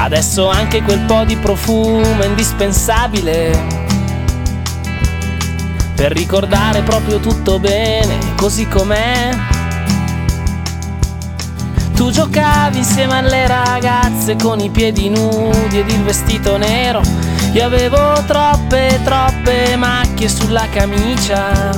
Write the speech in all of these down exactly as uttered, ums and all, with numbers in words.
Adesso anche quel po' di profumo è indispensabile per ricordare proprio tutto bene, così com'è. Tu giocavi insieme alle ragazze con i piedi nudi ed il vestito nero. Io avevo troppe, troppe macchie sulla camicia.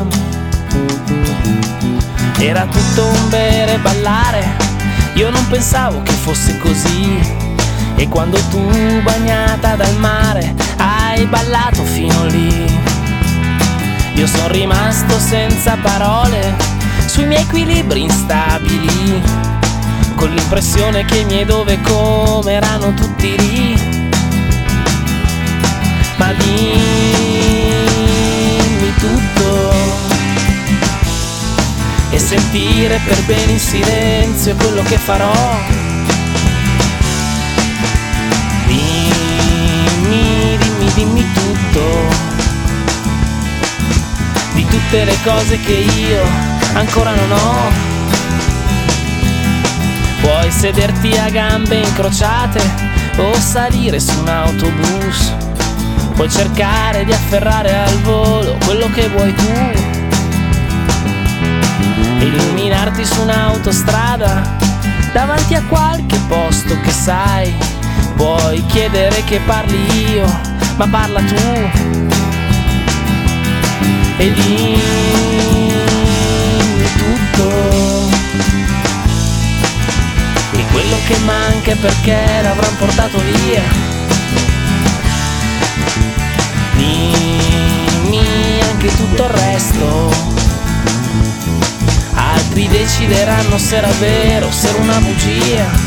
Era tutto un bere e ballare, io non pensavo che fosse così. E quando tu, bagnata dal mare, hai ballato fino lì, io sono rimasto senza parole sui miei equilibri instabili, con l'impressione che i miei dove e come erano tutti lì. Ma dimmi tutto, e sentire per bene in silenzio è quello che farò. Dimmi, dimmi, dimmi tutto, di tutte le cose che io ancora non ho. Puoi sederti a gambe incrociate o salire su un autobus, puoi cercare di afferrare al volo quello che vuoi tu, illuminarti su un'autostrada davanti a qualche posto che sai. Puoi chiedere che parli io, ma parla tu. E dimmi tutto, e quello che manca è perché l'avranno portato via. Dimmi anche tutto il resto, altri decideranno se era vero o se era una bugia.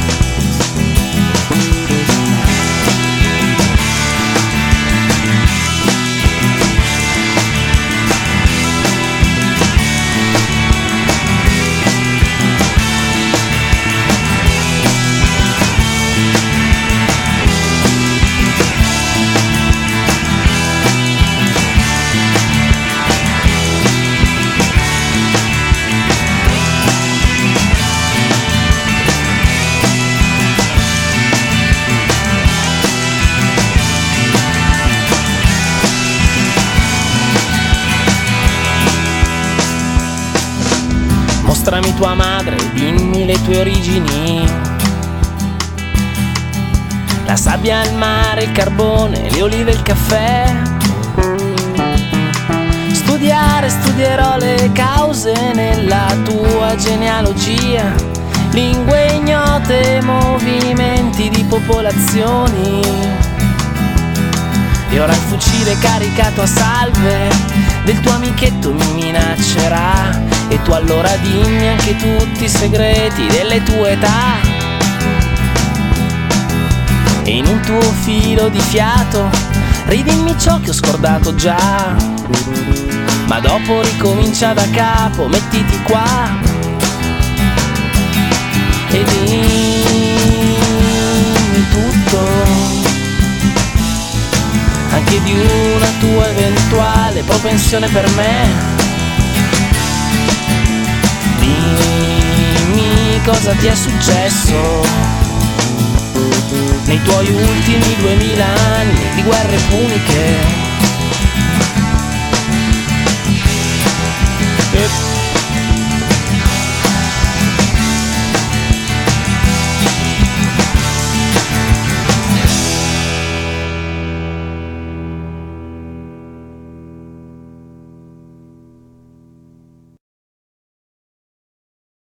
Mostrami tua madre, dimmi le tue origini. La sabbia, il mare, il carbone, le olive, il caffè. Studiare, studierò le cause nella tua genealogia, lingue ignote, movimenti di popolazioni. E ora il fucile caricato a salve del tuo amichetto mi minaccerà. E tu allora dimmi anche tutti i segreti delle tue età. E in un tuo filo di fiato ridimmi ciò che ho scordato già. Ma dopo ricomincia da capo, mettiti qua e dimmi tutto, anche di una tua eventuale propensione per me. Dimmi cosa ti è successo nei tuoi ultimi duemila anni di guerre puniche.